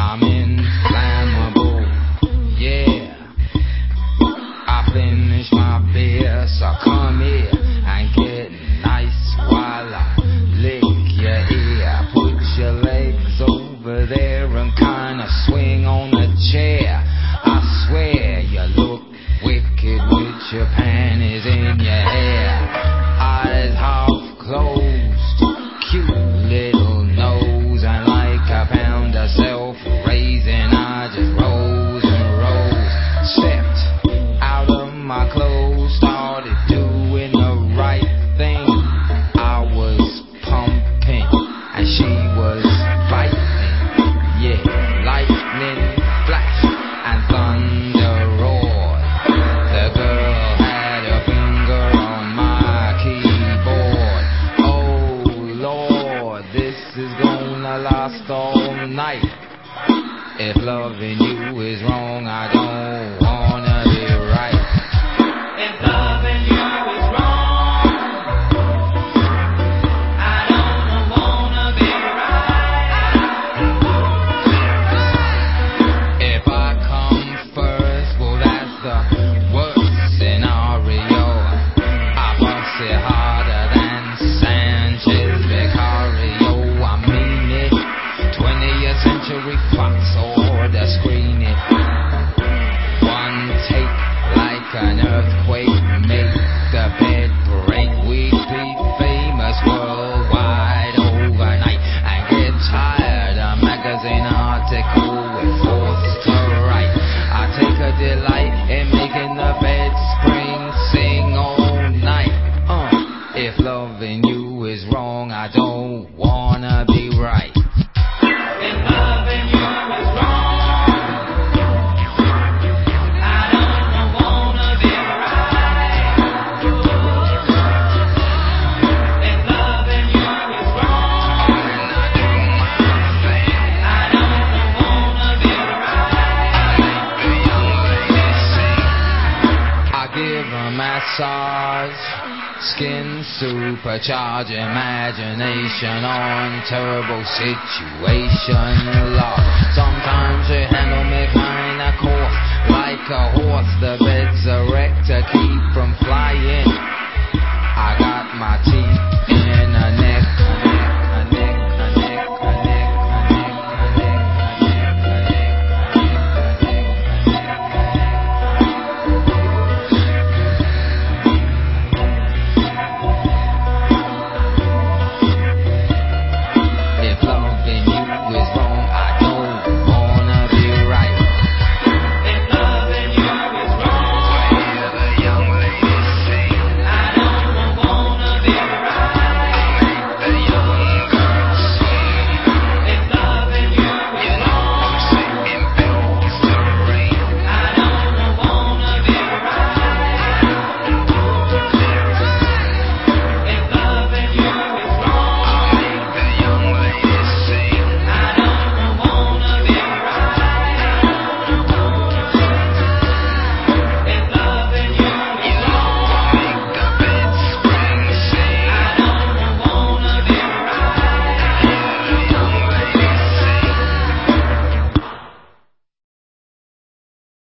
I'm inflammable, yeah. I finish my beer, so come here and get nice while I lick your ear. Put your legs over there and kinda swing on the chair. I swear you look wicked with your panties in your hair. Eyes half closed, cute little nose, and like a pound of self-raising, I just rose and rose. Stepped out of my clothes, started doing the right thing. I was pumping and she was biting, yeah. Lightning flash and thunder roared. The girl had a finger on my keyboard. Oh Lord, this is gonna last all night. If loving you is wrong, I don't wanna be right. If loving you is wrong, I don't wanna be right. If I come first, well that's the worst scenario. I bust it harder than Sanchez Vicario. I mean it, 20th Century Fox or the screen it. One take like an earthquake, make the bed break. We'd be famous worldwide overnight and get tired of magazine article we're forced to write. I take a delight in making the bed spring sing all night. If loving you is wrong, I don't wanna be right. If loving you is wrong, I don't wanna be right. If loving you is wrong, I don't wanna be right. I give a massage, skin supercharge, imagination on turbo, situation lock. Sometimes you handle me kinda coarse, like a horse. The